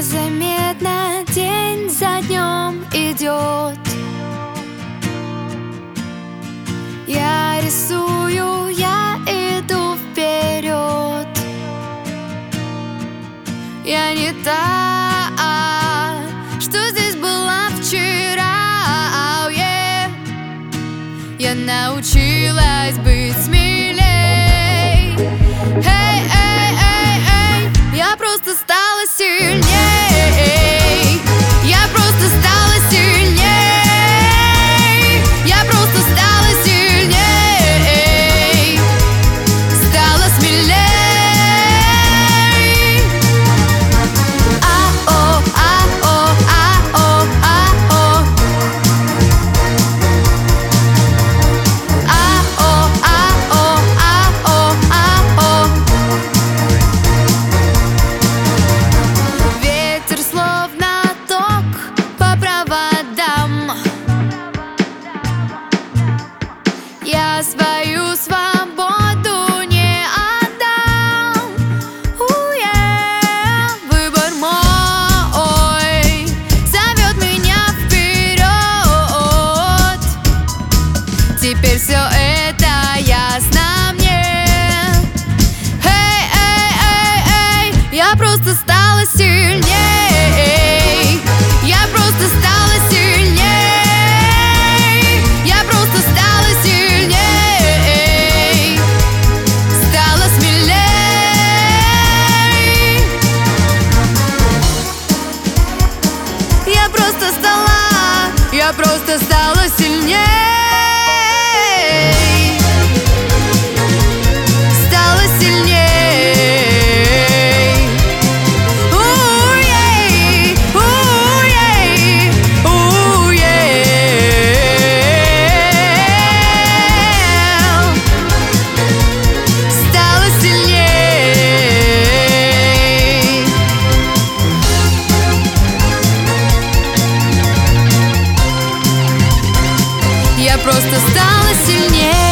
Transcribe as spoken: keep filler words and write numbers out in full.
незаметно день за днем идет. Я рисую, я иду вперед. Я не та, что здесь была вчера. oh, yeah. Я научилась быть смелей. Эй, эй, эй, эй. Я просто стала сильней. Я просто стала сильней. Я просто стала сильней. Стала смелей. А-о, а-о, а-о, а-о. А-о, а-о, а-о, а-о. Ветер словно ток по проводам. Я свою свободу не отдам. У-е, выбор мой зовет меня вперед. Теперь все это ясно мне. Эй, эй, эй, эй. Я просто стала сильней. Я просто стала сильней. Я просто стала сильней. Стала смелей. Я просто стала, я просто стала сильней. Стала сильней. У-ей, у-ей, у-ей. Стала сильней. Я просто стала сильней.